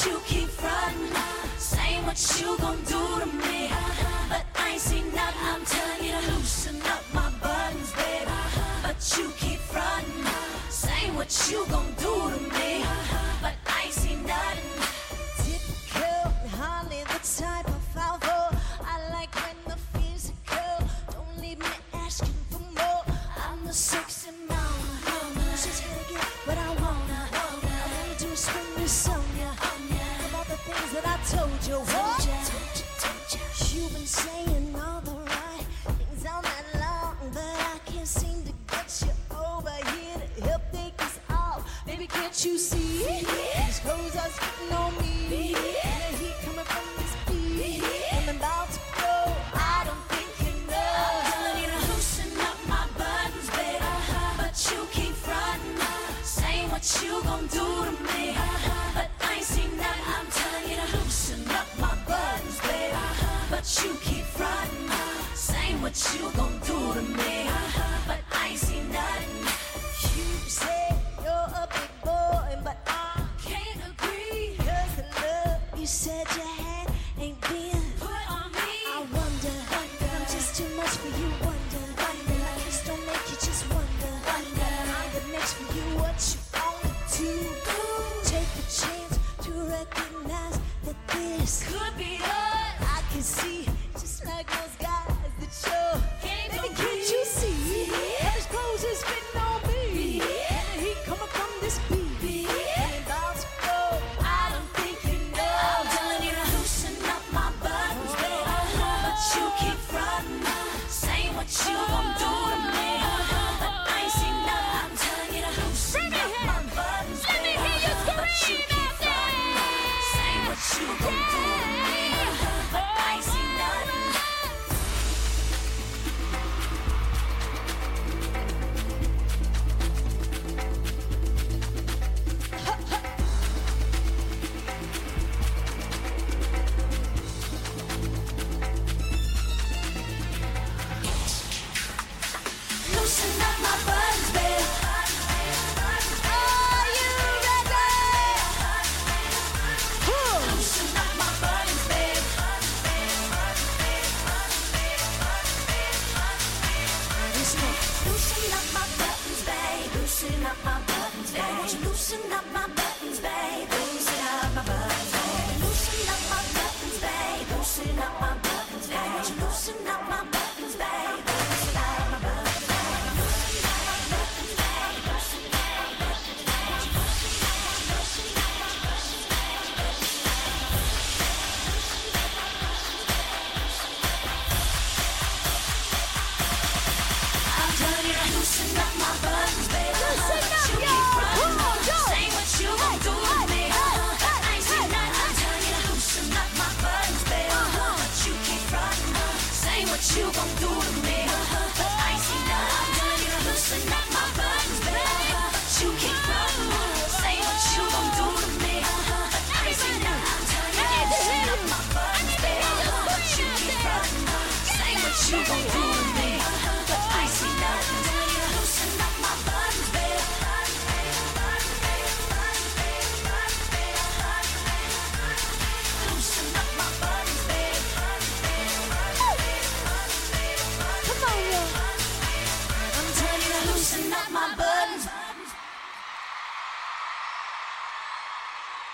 you keep frontin', saying what you gon' do to me. But I ain't seen nothing, I'm telling you to loosen up my buttons, baby. But you keep frontin', saying what you gon' do to me. But I ain't seen nothing. Typical, hardly the type of foul for. I like when the physical, don't leave me asking for more. I'm the sexy mama, just gonna get what I wanna. All I wanna do is spend this on ya. About the things that I told you. What? You've been saying all the right things all night long, but I can't seem to get you over here to help take this off. Baby, can't you see? These clothes are sitting on me, and the heat coming from this beat. I'm about to go. I don't think you know. I'm telling you to loosen up my buttons, baby. But you keep frontin', saying what you gon' do to me. But I ain't seen nothing. I'm telling you to loosen up my buttons, baby. But you keep frontin', saying what you gon' do to me. But I ain't seen nothing. You say you're a big boy, but I Can't agree. 'cause the love you said you had ain't been. Put on me. I wonder, I'm just too much for you. Wonder, my kiss don't make you just wonder. I'm the next for you. What you gonna do? Take a chance to recognize that this Could be us. I can see, just like those guys that show. Can't Baby, go can't you see? His clothes is fitting on me, and the heat coming from this beat. And about to go. I don't think you know. I'm telling you to loosen up my buttons, baby. But you keep frontin', saying what you gon' do to me. But I ain't seen nothing. I'm telling you to loosen up my buttons, baby. But you keep frontin', saying what you gon' do to me. But I ain't seen nothing. Loosen up my buttons, baby. Are you ready? Loosen up my buttons, baby. Loosen up my buttons, babe. Loosen up my buttons, babe. Won't you loosen up my buttons, babe? Loosen up my buttons, babe. Loosen up my buttons, babe. Loosen up my buttons, babe. Won't you loosen up my